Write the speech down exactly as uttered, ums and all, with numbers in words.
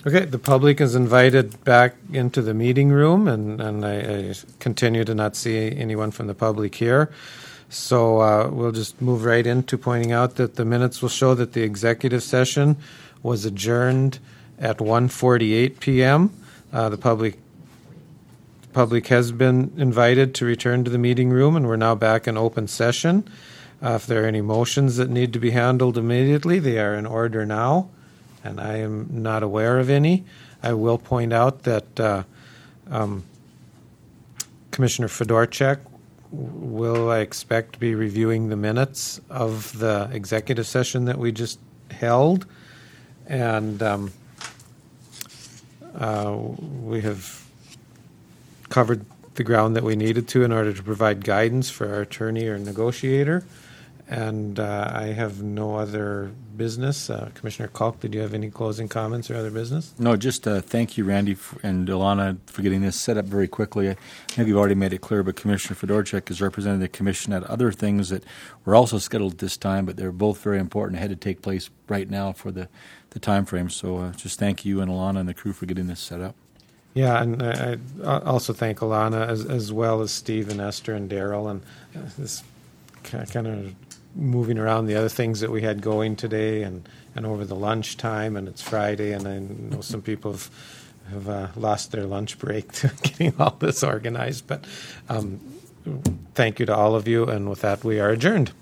Okay, the public is invited back into the meeting room, and, and I, I continue to not see anyone from the public here. So uh, we'll just move right into pointing out that the minutes will show that the executive session was adjourned at one forty-eight p.m. Uh, the public public has been invited to return to the meeting room, and we're now back in open session. Uh, if there are any motions that need to be handled immediately, they are in order now, and I am not aware of any. I will point out that uh, um, Commissioner Fedorchak will, I expect, be reviewing the minutes of the executive session that we just held, and um, uh, we have covered the ground that we needed to in order to provide guidance for our attorney or negotiator. And uh, I have no other business. Uh, Commissioner Kalk, did you have any closing comments or other business? No, just uh, thank you, Randy, for, and Ilana, for getting this set up very quickly. I think you've already made it clear, but Commissioner Fedorchak has represented the Commission at other things that were also scheduled at this time, but they're both very important and had to take place right now for the, the time frame. So uh, just thank you and Ilana and the crew for getting this set up. Yeah, and I, I also thank Ilana as, as well as Steve and Esther and Daryl, and uh, this kind of moving around the other things that we had going today and, and over the lunch time, and it's Friday, and I know some people have, have uh, lost their lunch break to getting all this organized. But um, thank you to all of you, and with that, we are adjourned.